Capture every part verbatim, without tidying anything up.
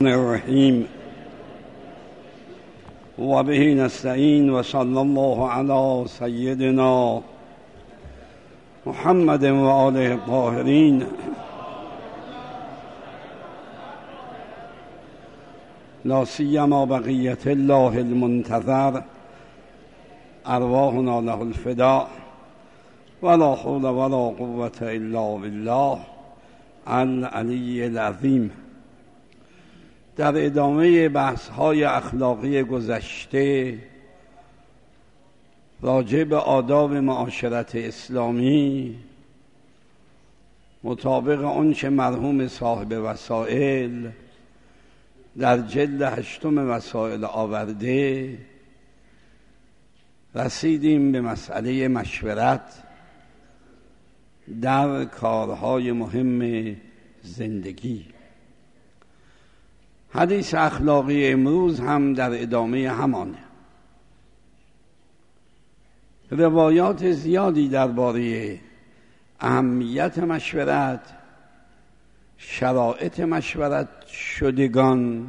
الرحیم و به نستعین و صلی الله علی سیدنا محمد و آله الطاهرین. لا سیما بقیت الله المنتظر، ارواحنا له الفداء، ولا حول ولا قوة الا بالله العلی العظیم. در ادامه بحث‌های اخلاقی گذشته راجع به آداب معاشرت اسلامی مطابق آنچه مرحوم صاحب وسائل در جلد هشتم وسائل آورده، رسیدیم به مسئله مشورت در کارهای مهم زندگی. حدیث اخلاقی امروز هم در ادامه همانه. روایات زیادی درباره اهمیت مشورت، شرایط مشورت شدگان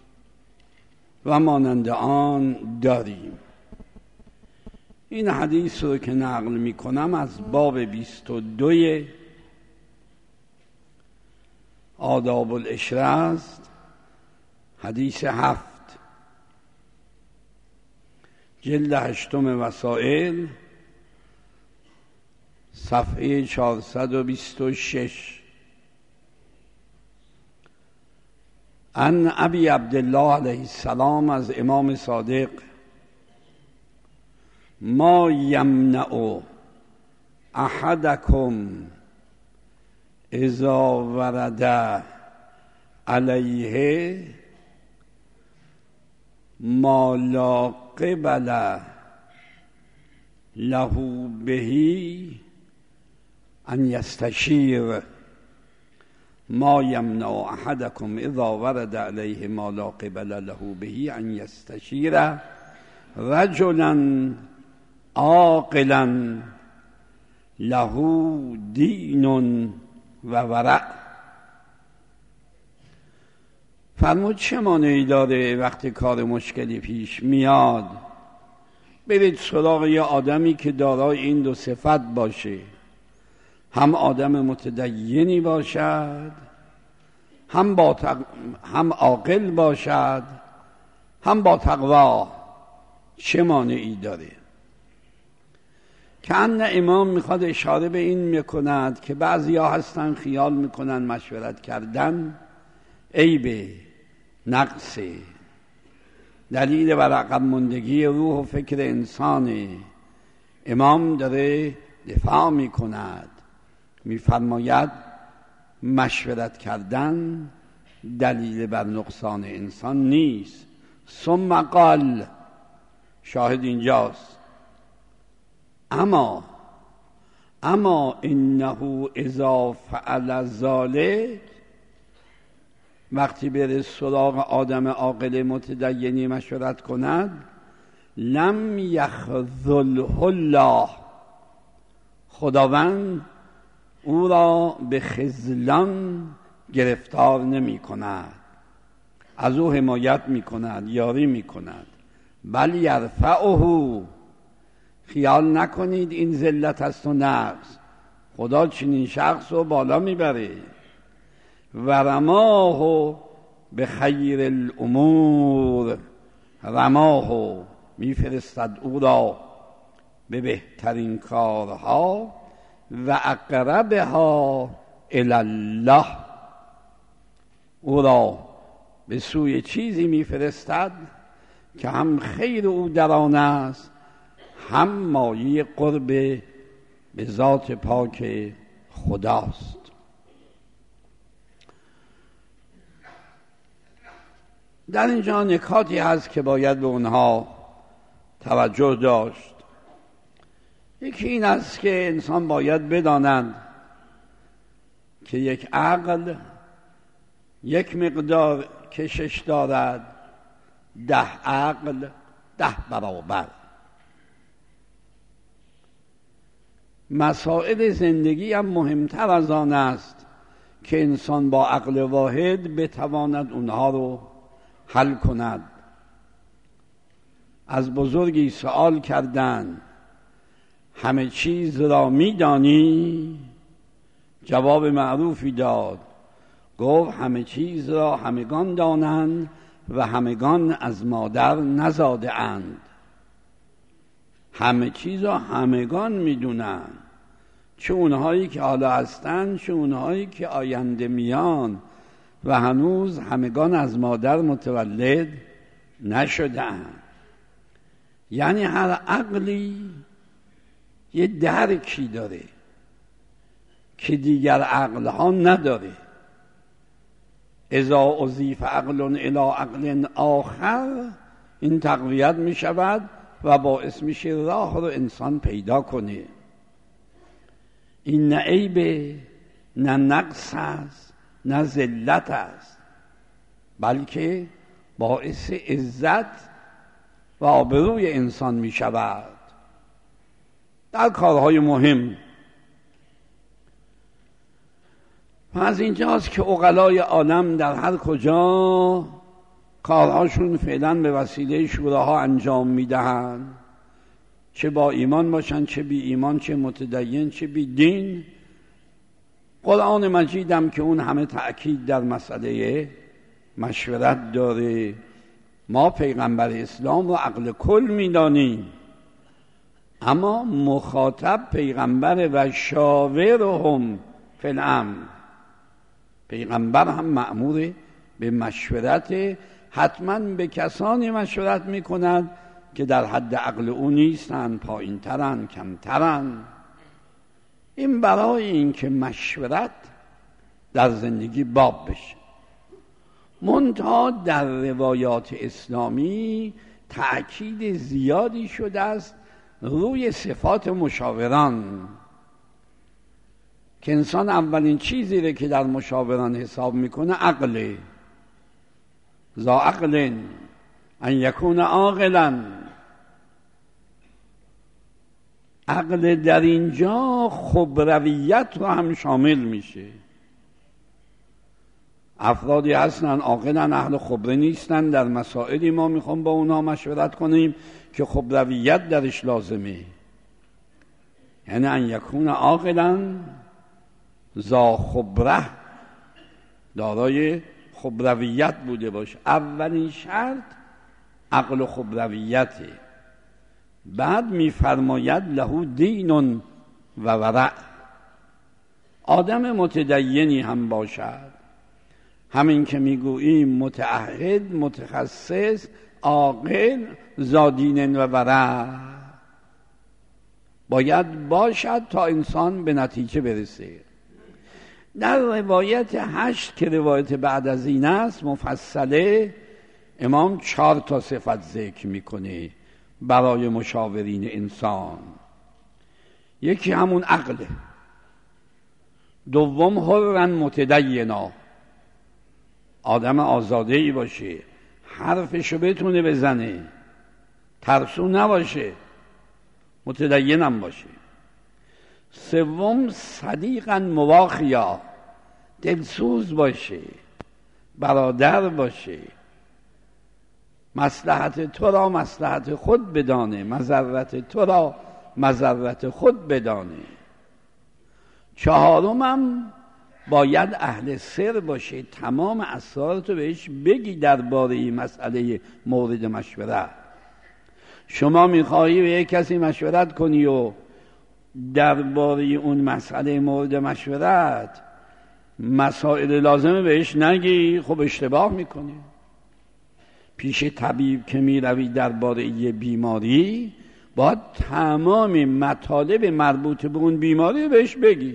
و مانند آن داریم. این حدیث رو که نقل می کنم از باب بیست و دو آداب العشره است، حدیث هفت، جلد هشتم وسائل، صفحه چهارصد و بیست و شش. عن ابی عبدالله علیه السلام، از امام صادق: ما یمنع احدکم اذا ورد علیه ما لا قبل له به ان یستشیر. ما یمنع احدکم اذا ورد علیه ما لا قبل له به ان یستشیر رجلا عاقلا له دین و ورع. فرمود چه مانعی داره وقتی کار مشکلی پیش میاد برید سراغ یه آدمی که دارای این دو صفت باشه، هم آدم متدینی باشد، هم با تق... هم عاقل باشد، هم با تقوا. چه مانعی داره؟ که ان امام میخواد اشاره به این میکند که بعضی ها هستن خیال میکنن مشورت کردن عیبه، نقصه، دلیل بر عقب ماندگی روح و فکر انسانه. امام داره دفاع میکند، میفرماید مشورت کردن دلیل بر نقصان انسان نیست. ثم قال، شاهد اینجاست، اما اما انه اذا فعل ذلک، وقتی بره سراغ آدم عاقل متدینی مشورت کند، لم یخذله الله، خداوند او را به خذلان گرفتار نمی کند، از او حمایت می کند، یاری می کند. بل یرفعه، خیال نکنید این ذلت است و نقص، خدا چنین شخص رو بالا میبره. و رماه به خیر الامور، رماه میفرستد او را به بهترین کارها، و اقربها الی الله، او را به سوی چیزی میفرستد که هم خیر او در آن است، هم مایه قرب به ذات پاک خداست. در اینجا نکاتی هست که باید به اونها توجه داشت. یکی این است که انسان باید بداند که یک عقل یک مقدار کشش دارد، ده عقل ده برابر. مسائل زندگی هم مهمتر از آن است که انسان با عقل واحد بتواند اونها رو حل کند. از بزرگی سوال کردند همه چیز را می‌دانی؟ جواب معروفی داد، گفت همه چیز را همگان دانند و همگان از مادر نزاده اند. همه چیز را همگان میدونند، چه اونهایی که حالا هستند چه اونهایی که آینده میان و هنوز همگان از مادر متولد نشدند. یعنی هر عقلی یه درکی داره که دیگر عقلها نداره. اذا اضیف عقل الی عقل آخر، این تقویت می شود و باعث میشه راه رو انسان پیدا کنه. این نه عیبه، نه نقص است، نه ذلت است، بلکه باعث عزت و آبروی انسان می شود در کارهای مهم. و از اینجاست که عقلای عالم در هر کجا کارهاشون فعلا به وسیله شوراها انجام میدهند، چه با ایمان باشن چه بی ایمان، چه متدین چه بی دین. قرآن مجیدم که اون همه تأکید در مسئله مشورت داره. ما پیغمبر اسلام رو عقل کل میدانیم، اما مخاطب پیغمبر و شاورهم فی الامر. پیغمبر هم مأمور به مشورت، حتما به کسانی مشورت میکند که در حد عقل او نیستن، پایین ترن، کمترن. این برای این که مشورت در زندگی باب بشه. منتها در روایات اسلامی تأکید زیادی شده است روی صفات مشاوران، که انسان اولین چیزی رو که در مشاوران حساب میکنه عقله. ذا عقل ان یکون عاقلا. عقل در اینجا خبرویت رو هم شامل میشه. افرادی هستن عاقلن، اهل خبره نیستن، در مسائلی ما میخوام با اونها مشورت کنیم که خبرویت درش لازمه. یعنی ان یکون عاقلا ذا خبره، دارای خبرویت بوده باشه. اولین شرط عقل و خبرویته. بعد میفرماید له دین و ورع. آدم متدینی هم باشد، همین که میگوییم متعهد، متخصص، عاقل، ذا دین و ورع باید باشد تا انسان به نتیجه برسه. در روایت هشت که روایت بعد از این است مفصله، امام چهار تا صفت ذکر میکنه برای مشاورین انسان. یکی همون عقله، دوم حرن متدینا، آدم آزاده‌ای باشه، حرفشو بتونه بزنه، ترسو نباشه، متدینم باشه. سوم صدیقاً مواخیا، دلسوز باشه، برادر باشه، مصلحت تو را مصلحت خود بدانه، مضرت تو را مضرت خود بدانه. چهارمم باید اهل سر باشه، تمام اسرارتو بهش بگی درباره این مسئله مورد مشورت. شما میخوایی به یک کسی مشورت کنی و درباره اون مسئله مورد مشورت مسائل لازمه بهش نگی، خب اشتباه میکنی. پیش طبیب که میروی درباره یه بیماری باید تمام مطالب مربوط به اون بیماری بهش بگی.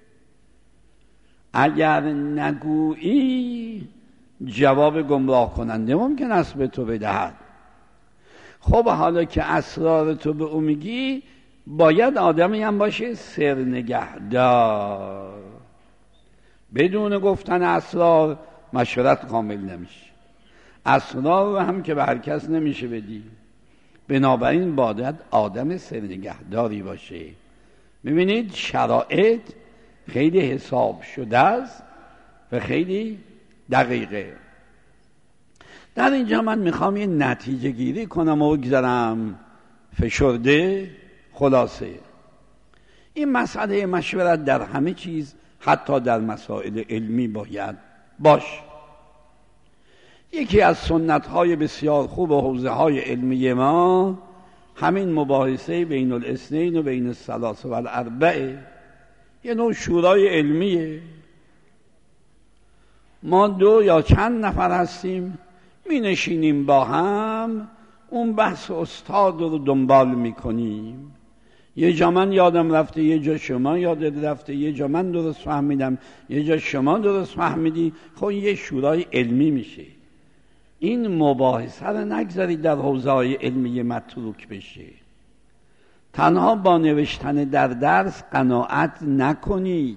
اگر نگویی جواب گمراه کننده ممکن است به تو بدهد. خب حالا که اسرار تو به او میگی، باید آدمی هم باشه سر نگهدار. بدون گفتن اسرار مشورت کامل نمیشه. اسرار هم که به هر کس نمیشه بدی. بنابراین باید آدم سر نگهداری باشه. ببینید شرایط خیلی حساب شده است و خیلی دقیقه. در اینجا من میخوام یه نتیجه گیری کنم و بگذارم فشرده. خلاصه این مسئله مشورت در همه چیز، حتی در مسائل علمی باید باش. یکی از سنت‌های بسیار خوب و حوزه‌های علمی ما همین مباحثه بین الاثنین و بین الثلاثه و الاربعه، یه نوع شورای علمیه. ما دو یا چند نفر هستیم، می نشینیم با هم، اون بحث استاد رو دنبال می کنیم. یه جا من یادم رفته، یه جا شما یادت رفته، یه جا من درست فهمیدم، یه جا شما درست فهمیدی. خب یه شورای علمی میشه. این مباحثه رو نگذارید در حوزه‌های علمی متروک بشه. تنها با نوشتن در درس قناعت نکنید،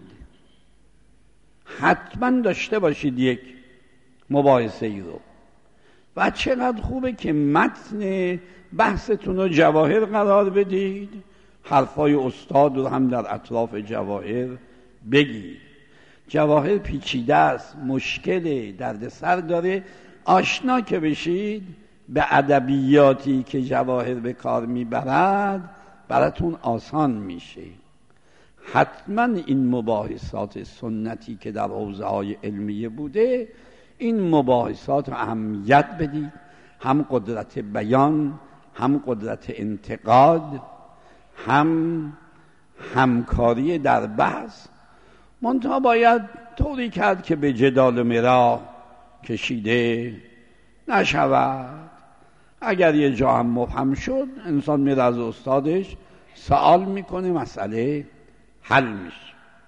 حتما داشته باشید یک مباحثه ای رو. و چقدر خوبه که متن بحثتون رو جواهر قرار بدید، حرفای استاد رو هم در اطراف جواهر بگید. جواهر پیچیده است، مشکل دردسر داره. آشنا که بشید به ادبیاتی که جواهر به کار میبرد، براتون آسان میشه. حتما این مباحثات سنتی که در حوزه‌های علمیه بوده، این مباحثات رو اهمیت بدید. هم قدرت بیان، هم قدرت انتقاد، هم همکاری در بحث. منتها باید طوری کرد که به جدال مرا کشیده نشود. اگر یه جا هم مبهم شد، انسان میره از استادش سوال میکنه، مسئله حل میشه.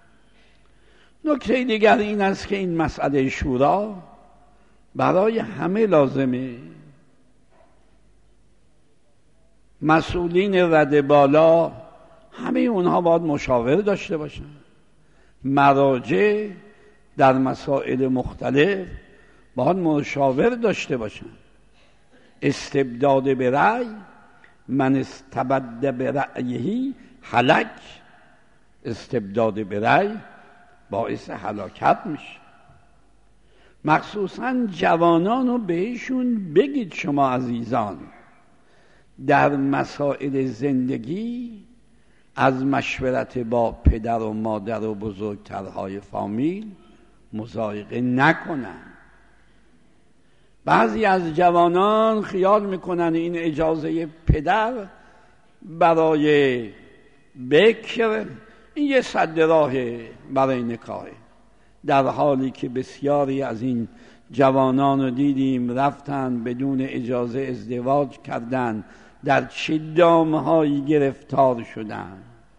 نکته دیگر این است که این مسئله شورا برای همه لازمه. مسئولین رده بالا همه اونها باید مشاور داشته باشن. مراجع در مسائل مختلف باید مشاور داشته باشن. استبداد به رأی، من استبد به رأیه هلک. استبداد به رأی باعث هلاکت میشه. مخصوصا جوانان رو بهشون بگید شما عزیزان، در مسائل زندگی از مشورت با پدر و مادر و بزرگترهای فامیل مضایقه نکنن. بعضی از جوانان خیال میکنن این اجازه پدر برای بکر این یه سد راه برای نکاحه، در حالی که بسیاری از این جوانان رو دیدیم رفتن بدون اجازه ازدواج کردن، در چه دامهایی گرفتار شدن.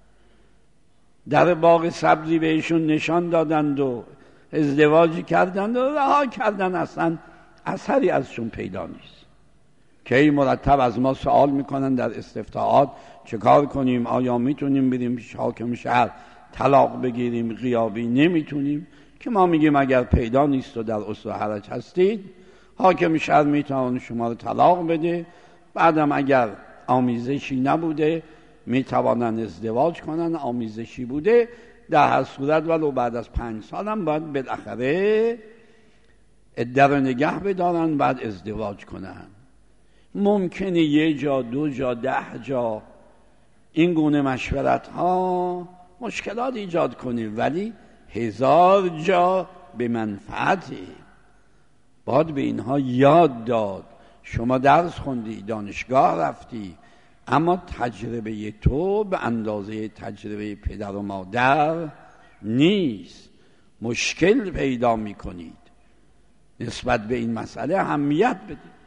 در باغ سبزی بهشون نشان دادند و ازدواج کردند و رها کردن، اصلا اثری ازشون پیدا نیست. که این مرتب از ما سوال میکنن در استفتاءات چه کار کنیم، آیا میتونیم بریم پیش حاکم شهر طلاق بگیریم؟ غیابی نمیتونیم. که ما میگیم اگر پیدا نیست و در اصل حرج هستید، حاکم شهر میتونه شما رو طلاق بده. بعدم اگر آمیزشی نبوده میتوانن ازدواج کنن، آمیزشی بوده در هر صورت ولو بعد از پنج سال هم باید بالاخره عده رو نگه بدارن، بعد ازدواج کنن. ممکنه یه جا دو جا ده جا این گونه مشورت ها مشکلات ایجاد کنه، ولی هزار جا به منفعته. باید به اینها یاد داد. شما درس خوندی، دانشگاه رفتی، اما تجربه تو به اندازه تجربه پدر و مادر نیست. مشکل پیدا میکنید. نسبت به این مسئله اهمیت بدید.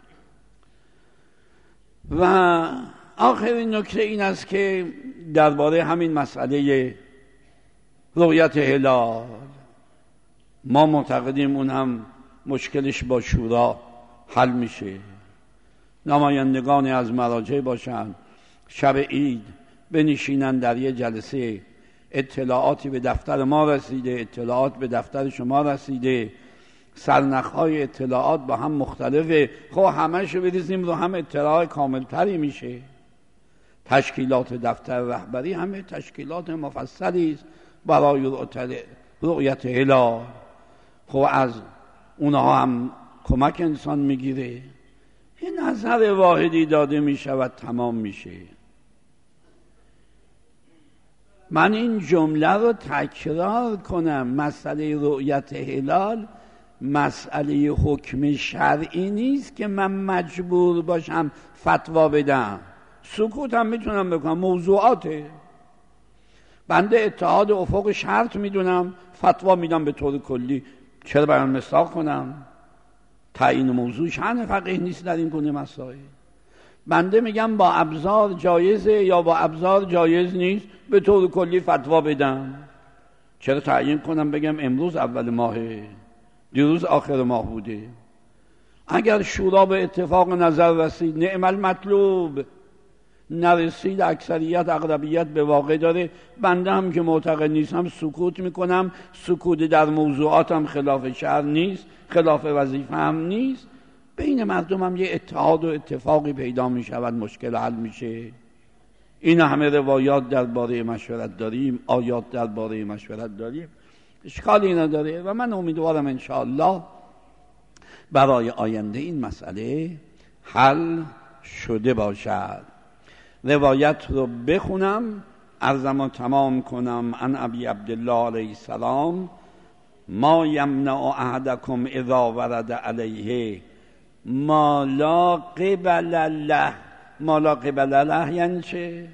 و آخرین نکته این است که درباره همین مسئله رؤیت هلال ما معتقدیم اون هم مشکلش با شورا حل میشه. نمایندگانی از مراجع باشن، شب عید بنشینن در یه جلسه، اطلاعاتی به دفتر ما رسیده، اطلاعات به دفتر شما رسیده، سرنخهای اطلاعات با هم مختلفه، خب همه‌شو بریزیم رو هم اطلاع کاملتری میشه. تشکیلات دفتر رهبری همه تشکیلات مفصلی است برای رؤیت هلال. خب از اونها هم کمک انسان میگیره. این نظر واحدی داده میشود تمام میشه. من این جمله رو تکرار کنم، مسئله رؤیت هلال مسئله حکم شرعی نیست که من مجبور باشم فتوا بدم. سکوت هم میتونم بکنم، موضوعاته. بنده اتحاد افق شرط میدونم، فتوا میدم به طور کلی، چرا بیان مصداق کنم؟ تعیین موضوع شأن فقیه نیست در این گونه مسائل. بنده میگم با ابزار جایزه یا با ابزار جایز نیست، به طور کلی فتوا بدم. چرا تعیین کنم بگم امروز اول ماهه، دیروز آخر ماه بوده؟ اگر شورا به اتفاق نظر رسید نعم المطلوب، نرسید اکثریت اغلبیت به واقع داره، بنده هم که معتقد نیستم سکوت میکنم. سکوت در موضوعاتم خلاف شرع نیست، خلاف وظیفه هم نیست. بین مردم هم یه اتحاد و اتفاقی پیدا میشود، مشکل حل میشه. این همه روایات درباره مشورت داریم، آیات درباره مشورت داریم، اشکالی نداره و من امیدوارم انشاءالله برای آینده این مسئله حل شده باشد. روایت رو بخونم، عرضم تمام کنم. عن ابی عبدالله علیه السلام: ما یمنع احدکم اذا ورد علیه ما لا قبل له. ما لا قبل له یعنی چه؟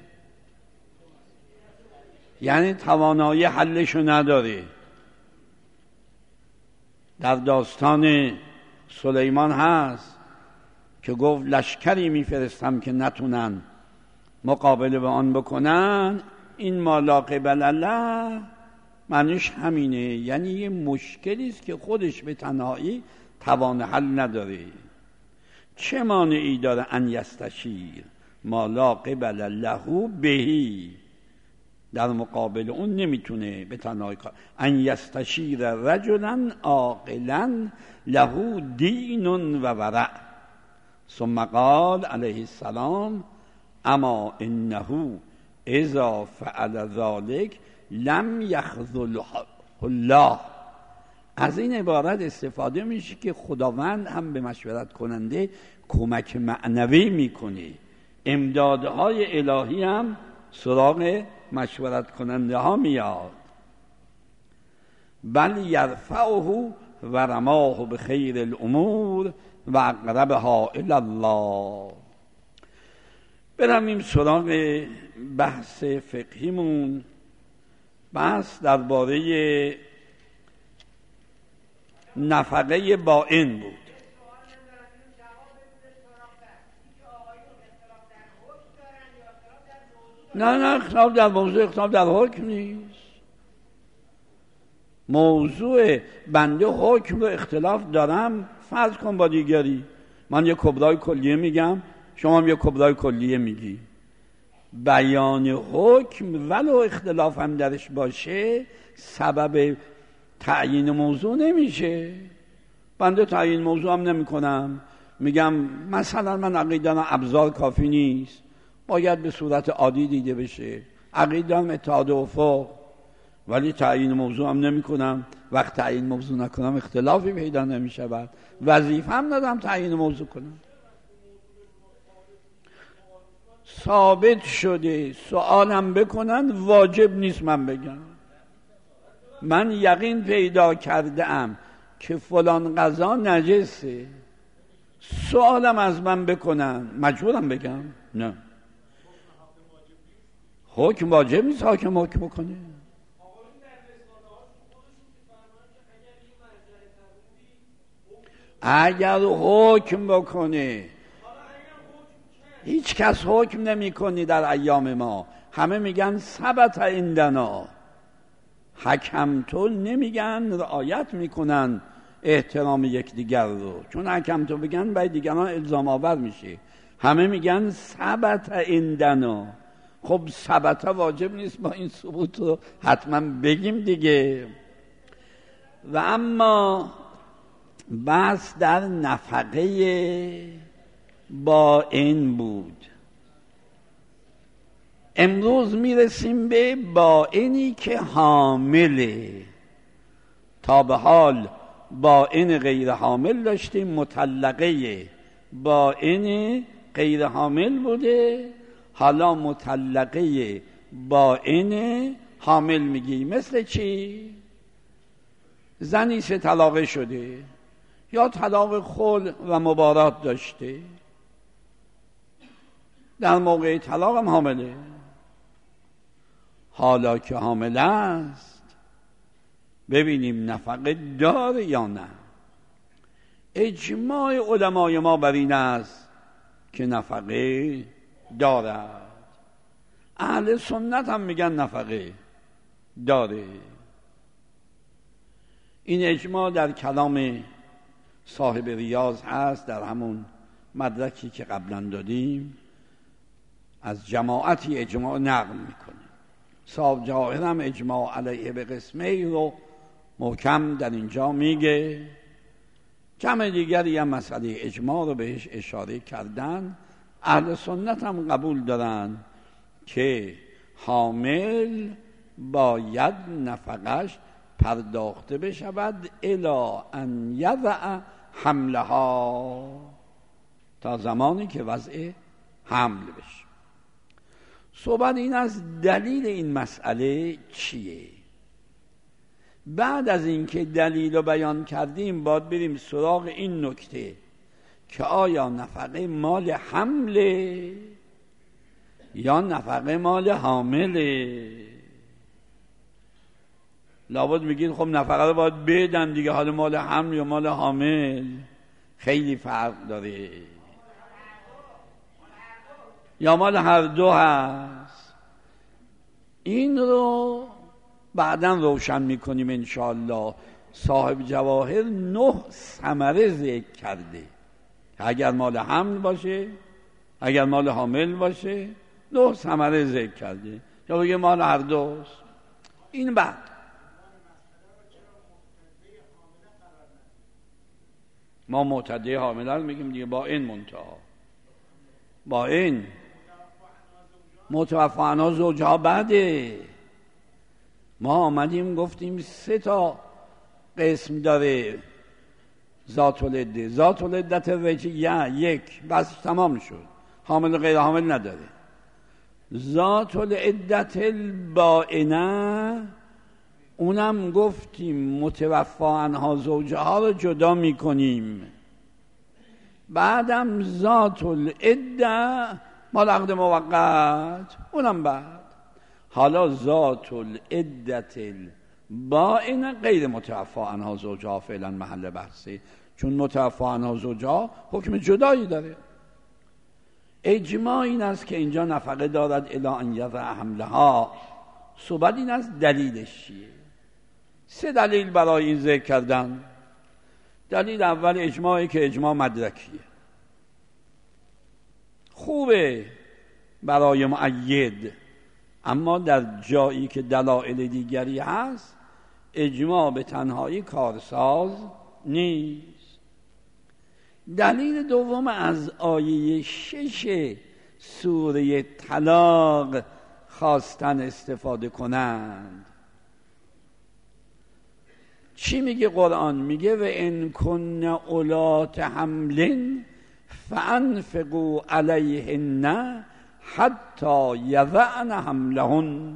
یعنی توانایی حلشو نداره. در داستان سلیمان هست که گفت لشکری میفرستم که نتونن مقابله به آن بکنن. این ما لا قبل له معنیش همینه، یعنی یه مشکلی است که خودش به تنهایی توان حل نداره. چه مانعی داره؟ ان یستشیر ما لا قبل له بهی، در مقابل اون نمیتونه به تنهایی کار. ان یستشیر رجلا عاقلا له دین و ورع. ثم قال علیه السلام: اما انه اذا فعل ذلك لم یخذله الله. از این عبارت استفاده میشه که خداوند هم به مشورت کننده کمک معنوی میکنه. امدادهای الهی هم سراغ مشورت کننده ها میاد. بل یرفعه و رماه بخیر الامور و اقربها الی الله. برویم سراغ بحث فقهیمون. بحث درباره نفقه بائن بود. نه نه اختلاف در موضوع، اختلاف در حکم نیست. موضوع بنده حکم رو اختلاف دارم، فرض کن با دیگری. من یه کبرای کلیه میگم، شما هم یه کبرای کلیه میگی. بیان حکم ولو اختلاف هم درش باشه سبب تعیین موضوع نمیشه. بنده تعیین موضوع هم نمی کنم، میگم مثلا من عقیده دارم ابزار کافی نیست، باید به صورت عادی دیده بشه. عقیده دارم اتحاد افق، ولی تعیین موضوع هم نمی کنم. وقت تعیین موضوع نکنم اختلافی پیدا نمی شود. وظیفه هم ندارم تعیین موضوع کنم. ثابت شده سوالم بکنن واجب نیست من بگم. من یقین پیدا کرده ام که فلان غذا نجسه، سوالم از من بکنن مجبورم بگم؟ نه، حکم واجب نیست حاکم حکم بکنه. اگر حکم بکنه، هیچ کس حکم نمی کنی در ایام ما، همه میگن ثبت عندنا. حکم تو نمیگن، رعایت میکنن احترام یکدیگر رو، چون حکم تو بگن باید دیگران الزام آور میشه. همه میگن ثبت عندنا. خب ثبت واجب نیست، با این ثبوت رو حتما بگیم دیگه. و اما بحث در نفقه بائن بود. امروز میرسیم به بائنی که حامله. تا به حال باین غیر حامل داشتیم، مطلقه باین غیر حامل بوده، حالا مطلقه باین حامل میگی. مثل چی؟ زنی سه طلاقه شده یا طلاق خلع و مبارات داشته، در موقع طلاق هم حامله. حالا که حامل است ببینیم نفقه داره یا نه. اجماع علمای ما بر این است که نفقه دارد. اهل سنت هم میگن نفقه داره. این اجماع در کلام صاحب ریاض هست، در همون مدرکی که قبلا دادیم از جماعتی اجماع نقل میکنه. صاحب جواهر هم اجماع علیه به قسمه رو محکم در اینجا میگه. جمع دیگری هم مسئله اجماع رو بهش اشاره کردن. اهل سنت هم قبول دارن که حامل باید نفقش پرداخته بشود الی ان یضع حملها، تا زمانی که وضع حمل بشه. صحبت این از دلیل این مسئله چیه. بعد از اینکه دلیل رو بیان کردیم باید بریم سراغ این نکته که آیا نفقه مال حمله یا نفقه مال حامله. لابد میگید خب نفقه رو باید بدن دیگه، حالا مال حمل یا مال حامل خیلی فرق داره، یا مال هر دو هست. این رو بعداً روشن میکنیم انشاءالله. صاحب جواهر نه ثمره ذکر کرده، اگر مال حمل باشه، اگر مال حامل باشه، نه ثمره ذکر کرده، یا بگه مال هر دوست. این بعد ما معتده حامله رو میگیم دیگه با این منتها، با این متوفی عنها زوجها بعده. ما آمدیم گفتیم سه تا قسم داره ذات العده. ذات العدت رجعیه یک، بس تمام شد، حامل و غیر حامل نداره. ذات العدت البائنه اونم گفتیم متوفی عنها زوجها رو جدا میکنیم. بعدم ذات العده مال عقد موقت، اونم بعد. حالا ذات العدت البائنه غیر متوفی عنها زوجها فعلا محل بحثه، چون متوفی عنها زوجها حکم جدایی داره. اجماع این است که اینجا نفقه دارد الی ان یضع حملها. صحبت این است دلیلش چیه. سه دلیل برای این ذکر کردن. دلیل اول اجماعی که اجماع مدرکیه، خوبه برای مؤید، اما در جایی که دلایل دیگری هست اجماع به تنهایی کارساز نیست. دلیل دوم از آیه شش سوره طلاق خواستن استفاده کنند. چی میگه قرآن؟ میگه و ان کن اولات حمل فانفقوا علیهن حتی یضعن حملهن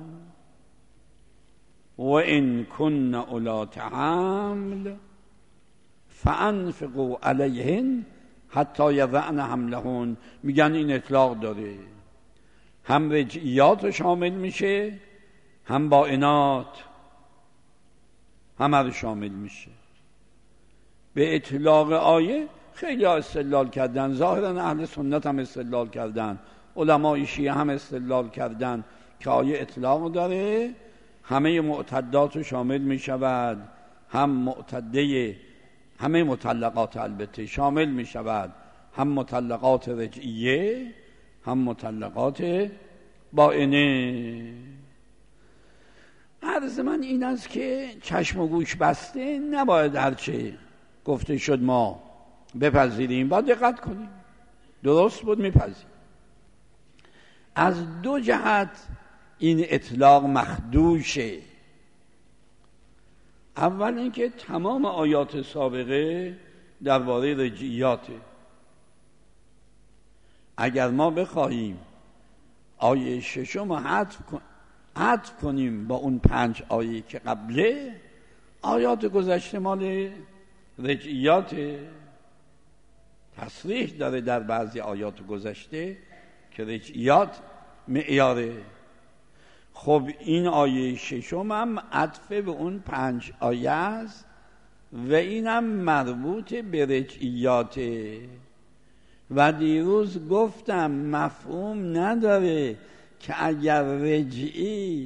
و ان کن اولات حمل فانفقوا علیهن حتی یضعن حملهن. میگن این اطلاق داره، هم رجعیات شامل میشه، هم بائنات، همه رو شامل میشه. به اطلاق آیه خیلی ها استدلال کردن، ظاهرا اهل سنت هم استدلال کردن، علمای شیعه هم استدلال کردن که آیه اطلاق داره، همه معتدات رو شامل میشود، هم معتده همه مطلقات البته شامل میشود، هم مطلقات رجعیه هم مطلقات بائنه. عرض من این است که چشم و گوش بسته نباید هرچه گفته شد ما بپذیریم، باید دقت کنیم. درست بود میپذیریم. از دو جهت این اطلاق مخدوشه. اول اینکه تمام آیات سابقه درباره رجعیاته. اگر ما بخواهیم آیه ششم رو حذف کن... حذف کنیم با اون پنج آیه که قبله، آیات گذشته مال رجعیاته. تصریح داره در بعضی آیات گذشته که رجعیات معیاره. خب این آیه ششم هم عطف به اون پنج آیه است و اینم مربوط به رجعیاته. و دیروز گفتم مفهوم نداره که اگر رجعی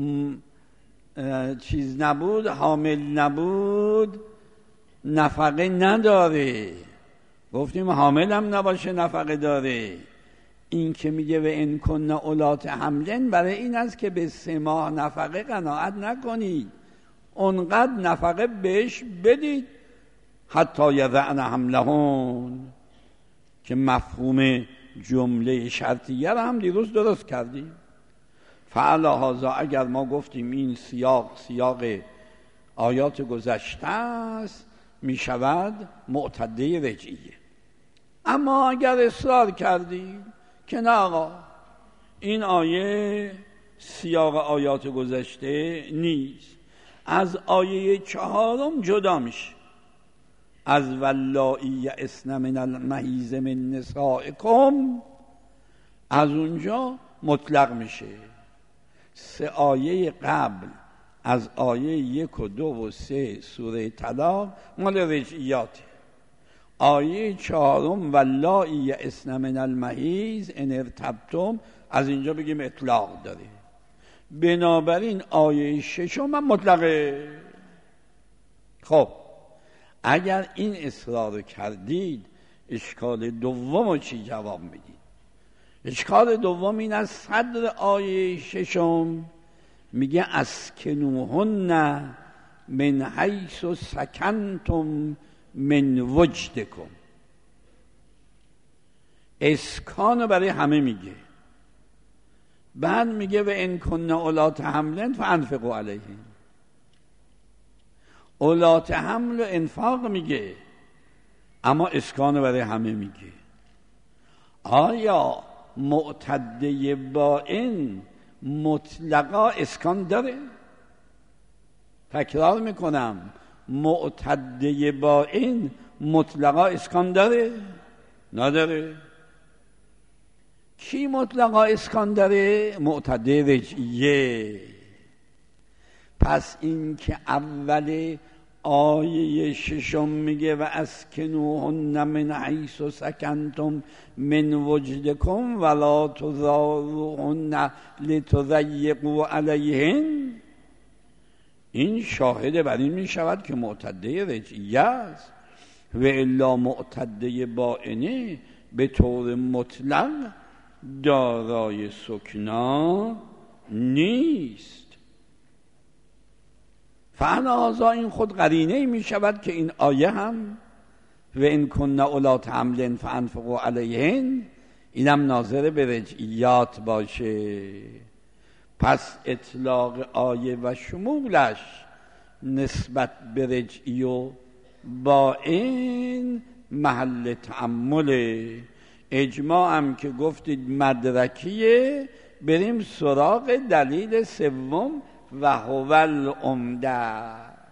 چیز نبود، حامل نبود، نفقه نداره. گفتیم حامل هم نباشه نفقه داره. این که میگه و ان کن اولات حملن برای این است که به سه ماه نفقه قناعت نکنید، اونقدر نفقه بهش بدید حتی یضعن حملهن، که مفهوم جمله شرطیه رو هم دیروز درست کردیم. فعلی هذا اگر ما گفتیم این سیاق سیاق آیات گذشته است، می شود معتده رجعیه. اما اگر اصرار کردیم که نه آقا این آیه سیاق آیات گذشته نیست، از آیه چهارم جدا میشه، از واللائی یئسن من المحیض من نسائکم، از اونجا مطلق میشه. سه آیه قبل از آیه یک و دو و سه سوره طلاق مال رجعیاته. آیه چهارم واللائی یئسن من المحیض ان ارتبتم، از اینجا بگیم اطلاق داره. بنابراین آیه ششم هم مطلقه. خب اگر این اصرار کردید، اشکال دوم چی جواب میدید؟ اشکال دوم این از صدر آیه ششم میگه اسکنوهن من حیث سکنتم من وجدکم. اسکانو برای همه میگه، بعد میگه و ان کن اولات حملن فانفقوا علیهن. اولات حمل و انفاق میگه، اما اسکانو برای همه میگه. آیا معتده بائن مطلقا اسکان داره؟ تکرار میکنم، معتده بائن مطلقا اسکان داره؟ نداره. کی مطلقا اسکان داره؟ معتده رجعیه. پس این که اول آیه ششم میگه و اسکنوهن من حیث سکنتم من وجدکم ولا تضاروهن لتضیقوا علیهن، این شاهد بر این میشود که معتده رجعیه است. و الا معتده بائنه به طور مطلق دارای سکنا نیست. فعنازا این خود قرینه می شود که این آیه هم و ان کن اولات حملن فانفقوا علیهن اینم ناظر به رجعیات باشه. پس اطلاق آیه و شمولش نسبت به رجعی و بائن محل تأمله. اجماع هم که گفتید مدرکیه، بریم سراغ دلیل سوم و هو العمده.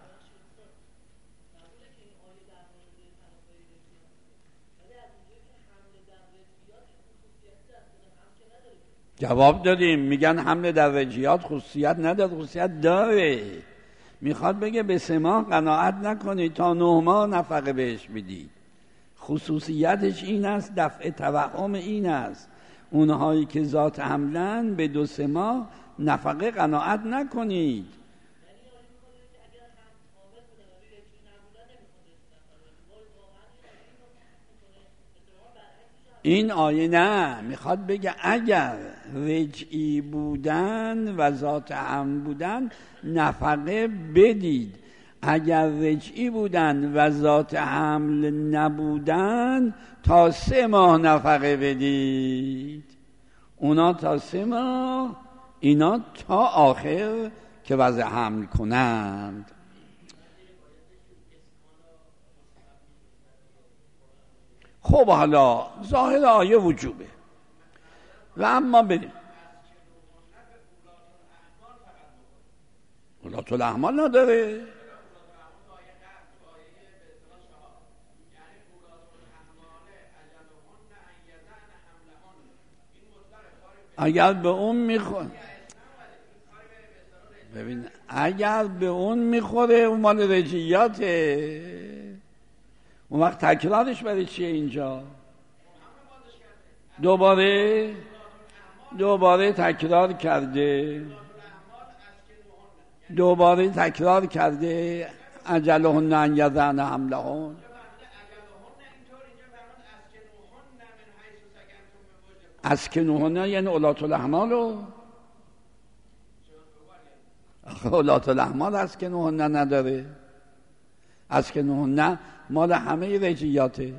جواب دادیم، میگن حمل در رجعیات خصوصیت نداره. خصوصیت داره. میخواد بگه به سه ماه قناعت نکنید، تا نه ماه نفقه بهش بدید. خصوصیتش این است، دفع توهم این است، اونهایی که ذات حملن به دو سه ماه نفقه قناعت نکنید. این آیه نه، میخواد بگه اگر رجعی بودن و ذات حمل بودن نفقه بدید، اگر رجعی بودن و ذات حمل نبودن تا سه ماه نفقه بدید. اونا تا سه ماه، اینا تا آخر که وضع حمل کنند. خب حالا ظاهر آیه وجوبه و اما بریم اولات الاحمال نداره. اگر به اون میخوره ببین اگر به اون میخوره اون مال رجیاته، اون وقت تکرارش برای چیه اینجا؟ دوباره دوباره تکرار کرده دوباره تکرار کرده اجلهن ان یضعن حملهن. اسکنوهن یعنی اولات الاحمالو، اولات الاحمال اسکنوهن نداره، اسکنوهن مال همه رجیاته.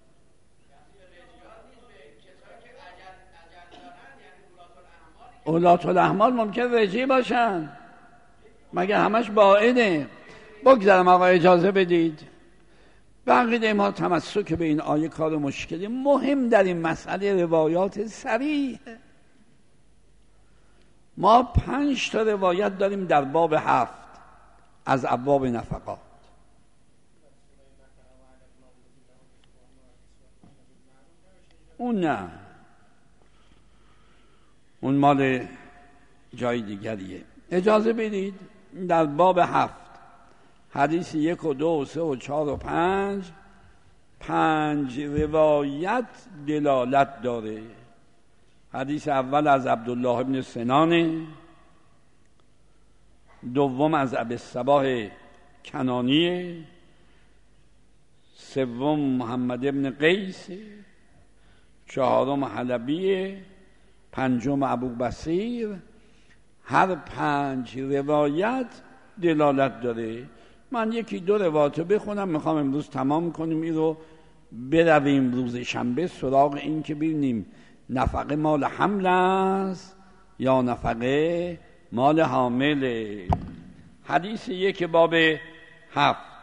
اولات الاحمال ممکن رجی باشن مگر همش باعنه. بگذارم آقا اجازه بدید. بقیده ما تمسک به این آیه کار مشکلی. مهم در این مسئله روایات صریح. ما پنج تا روایت داریم در باب هفت از ابواب نفقات. اون نه، اون مال جای دیگریه. اجازه بدید در باب هفت حدیث یک و دو و سه و چهار و پنج پنج روایت دلالت داره. حدیث اول از عبدالله ابن سنان، دوم از ابی الصباح کنانیه، سوم محمد ابن قیس، چهارم حلبیه، پنجم ابو بصیر. هر پنج روایت دلالت داره. من یکی دو روایت بخونم، میخوام امروز تمام کنیم این رو، برویم روز شنبه سراغ این که ببینیم نفقه مال حمل است یا نفقه مال حامله. حدیث یک باب هفت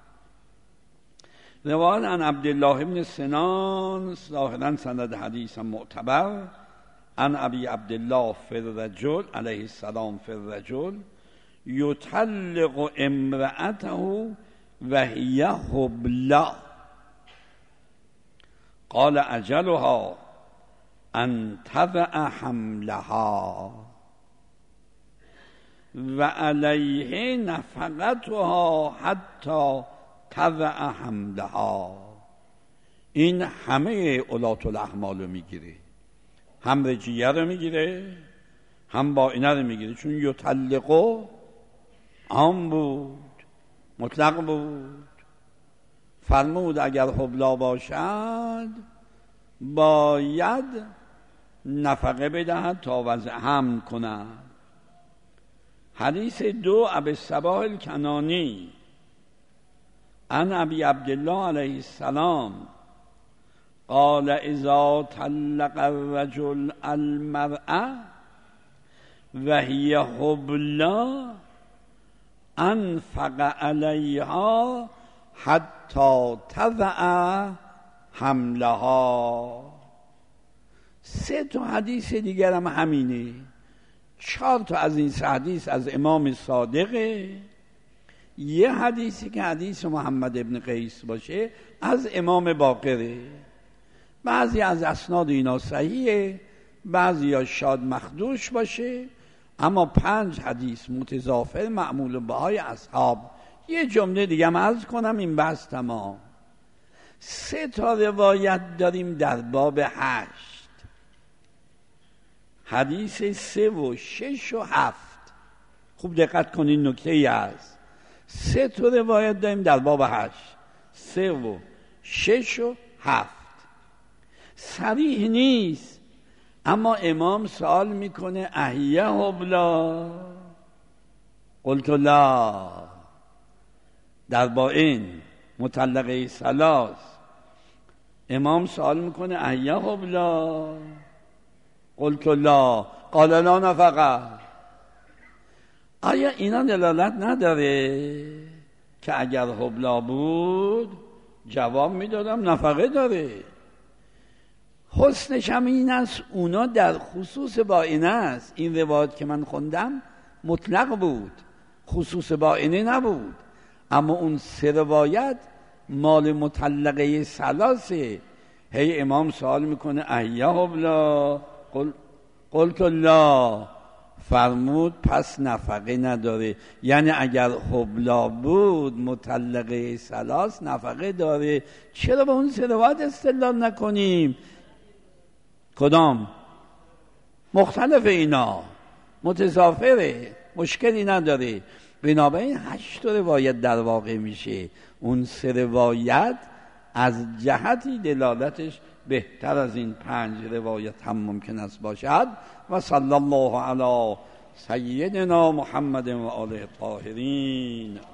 روایت عن عبدالله ابن سنان، ظاهرا سند حدیث معتبر، عن ابی عبدالله فی الرجل علیه السلام فی الرجل یطلق امرأته و هی حبلا قال اجلها ان تضع حملها و علیه نفقتها حتی تضع حملها. این همه اولات الاحمال رو میگیره، هم رجیه رو میگیره هم با اینه رو میگیره، چون یطلقو عام بود، مطلق بود. فرمود اگر حبلا باشد باید نفقه بدهد تا وضع حمل کند. حدیث دو ابی الصباح الکنانی عن ابی عبدالله علیه السلام قال اذا طلق الرجل المرأة و هی حبلا انفق علیها حتی تضع حملها. سه تا حدیث دیگر هم همینه. چهار تا از این سه حدیث از امام صادقه، یه حدیثی که حدیث محمد ابن قیس باشه از امام باقره. بعضی از اسناد اینا صحیحه، بعضی یا شاد مخدوش باشه، اما پنج حدیث متضافر معمول بهای اصحاب. یه جمله دیگه هم عرض کنم این بحث تمام. سه تا روایت داریم در باب هشت، حدیث سه و شش و هفت. خوب دقت کنین نکته ای هست. سه تا روایت داریم در باب هشت، سه و شش و هفت. صریح نیست، اما امام سوال میکنه احیه حبلا، قلت لا. در با این مطلقه سلاس امام سوال میکنه احیه حبلا، قلت لا. قال لا نفقه. آیا اینا دلالت نداره که اگر حبلا بود جواب میدادم نفقه داره؟ حسنش هم این است اونا در خصوص باینه است. این روایت که من خوندم مطلق بود، خصوص باینه نبود، اما اون سه روایت مال مطلقه ثلاثه. هی امام سوال میکنه احیا حبلا قل قلت الله، فرمود پس نفقه نداره. یعنی اگر حبلا بود مطلقه ثلاث نفقه داره، چرا به اون سه روایت استدلال نکنیم؟ کدام؟ مختلف، اینا متضافره، مشکلی نداره. بنابراین هشت روایت در واقع میشه. اون سه روایت از جهتی دلالتش بهتر از این پنج روایت هم ممکن است باشد. و صلی الله علی سیدنا محمد و آله الطاهرین.